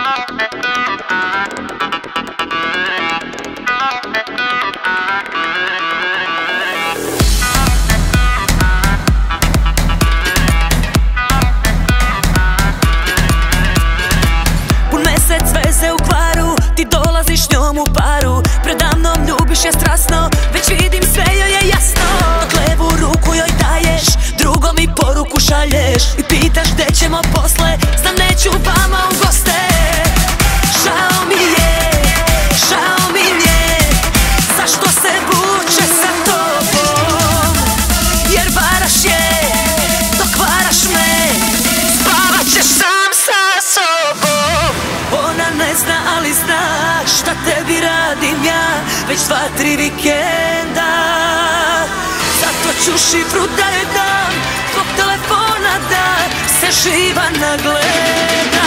Pun mesec veze u kvaru, ti dolaziš njom u paru. Predamnom ljubiš je strasno, već vidim sve joj je jasno. Dok levu ruku joj daješ, drugom mi poruku šalješ i pitaš gde ćemo posle, znam neću vama u goste. Žao mi je, zašto se vuče sa tobom, jer varaš je, dok varaš me, spavat ćeš sam sa sobom. Ona ne zna, ali zna šta tebi radim ja već 2-3 vikenda. Zato ću šifru da joj dam, zbog telefona da se živa nagleda.